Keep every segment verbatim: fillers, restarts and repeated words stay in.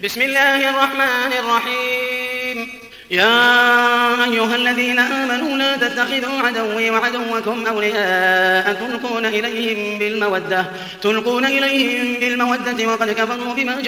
بسم الله الرحمن الرحيم. يا أيها الذين آمنوا لا تتخذوا عدوي وعدوكم أولياء تلقون إليهم بالمودة تلقون إليهم بالمودة وقد كفروا بما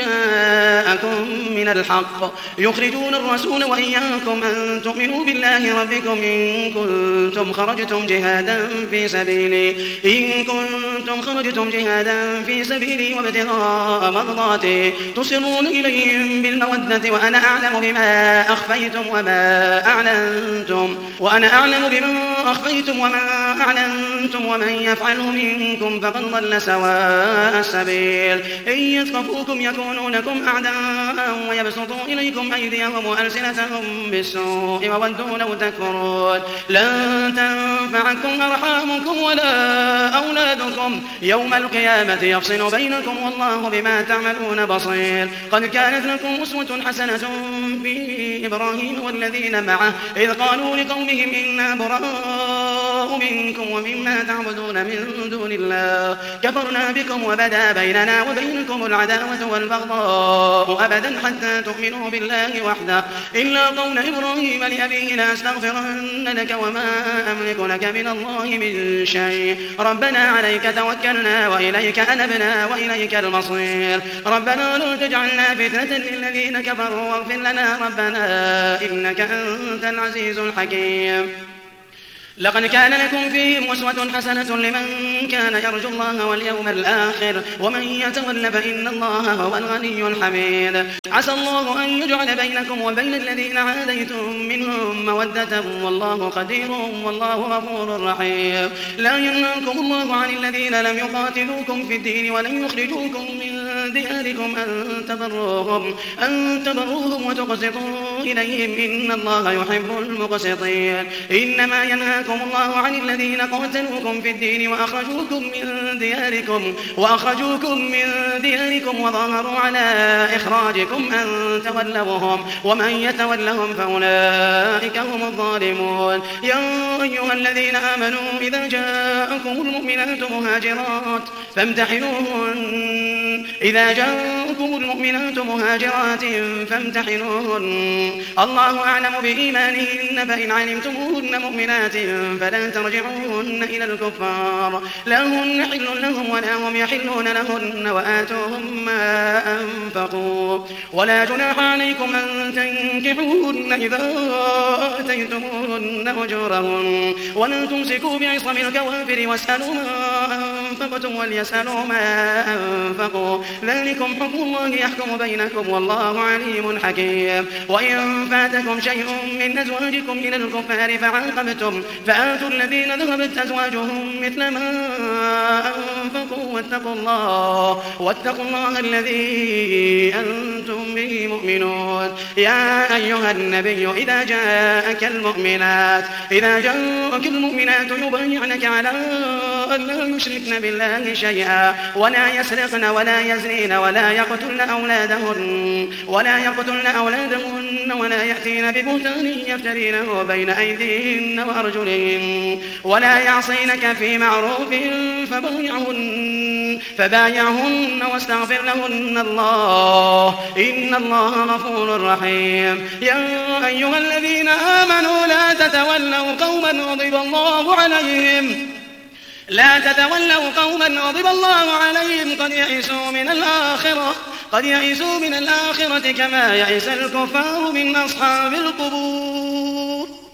جاءكم من الحق يخرجون الرسول وإياكم أن تؤمنوا بالله ربكم إن كنتم خرجتم جهادا في سبيلي إن كنتم خرجتم جهادا في سبيلي وابتغاء مرضاتي تصرون إليهم بالمودة وأنا أعلم بما أخفيتم وما أعلنتم وأنا أعلم بما أخفيتم وما أعلنتم ومن يفعله منكم فقد ضل سواء السبيل. إن يثقفوكم يكونوا لكم أعداء ويبسطوا إليكم أيديهم وألسنتهم بالسوء وودوا لو تكفرون. لن تنفعكم أرحامكم ولا أولادكم يوم القيامة يفصل بينكم والله بما تعملون بصير. قد كانت لكم أسوة حسنة في إبراهيم والذين معه إذ قالوا لقومهم إنا براء منكم ومما تعبدون من دون الله كفرنا بكم وبدا بيننا وبينكم العداوة والبغضاء أبدا حتى تؤمنوا بالله وحده إلا قول إبراهيم لأبيه لأستغفرن لك وما أملك لك من الله من شيء ربنا عليك توكلنا وإليك أنبنا وإليك المصير. ربنا لا تجعلنا فتنة للذين كفروا واغفر لنا ربنا إنك أنت العزيز الحكيم. لقد كان لكم فيهم أسوة حسنة لمن كان يرجو الله واليوم الآخر ومن يتول فإن الله هو الغني الحميد. عسى الله أن يجعل بينكم وبين الذين عاديتم منهم مودة والله قدير والله غفور رحيم. لا ينهاكم الله عن الذين لم يقاتلوكم في الدين ولم يخرجوكم من دياركم أن تبروهم أن تبروهم وتقسطوا إليهم إن الله يحب المقسطين. إنما ينهاكم الله عن الذين قاتلوكم في الدين وأخرجوكم من دياركم وأخرجوكم من دياركم وظاهروا على إخراجكم أن تولوهم ومن يتولهم فأولئك هم الظالمون. يا أيها الذين آمنوا إذا جاءكم المؤمنات مهاجرات فامتحنوهن إذا جاءكم المؤمنات مهاجرات فامتحنوهن الله أعلم بإيمانهن فإن علمتموهن مؤمنات فلا ترجعوهن إلى الكفار لا هن حل لهم ولا هم يحلون لهن وآتوهم ما أنفقوا ولا جناح عليكم أن تنكحوهن إذا آتيتموهن أجورهن ولا تمسكوا بعصم الكوافر واسألوا ما أنفقتم وليسألوا ما أنفقوا ذلكم حكم الله يحكم بينكم والله عليم حكيم. وإن فاتكم شيء من أزواجكم إلى الكفار فعاقبتم فآتوا الذين ذهبت أزواجهم مثل ما أنفقوا واتقوا الله واتقوا الله الذي أنتم به مؤمنون. يا أيها النبي إذا جاءك المؤمنات إذا جاءك المؤمنات يبايعنك على أن لا يشركن بالله شيئا ولا يسرقن ولا يزنين ولا يقتلن أولادهن ولا يقتلن أولادهن ولا يأتين ببهتان يفترينه بين أيديهن وأرجلهن ولا يعصينك في معروف فبايعهن فبايعهن واستغفر لهن الله إن الله غفور رحيم. يا أيها الذين آمنوا لا تتولوا قوما غضب الله عليهم لا تتولوا قوما غضب الله عليهم قد يئسوا من الآخرة قد يئسوا من الآخرة كما يئس الكفار من أصحاب القبور.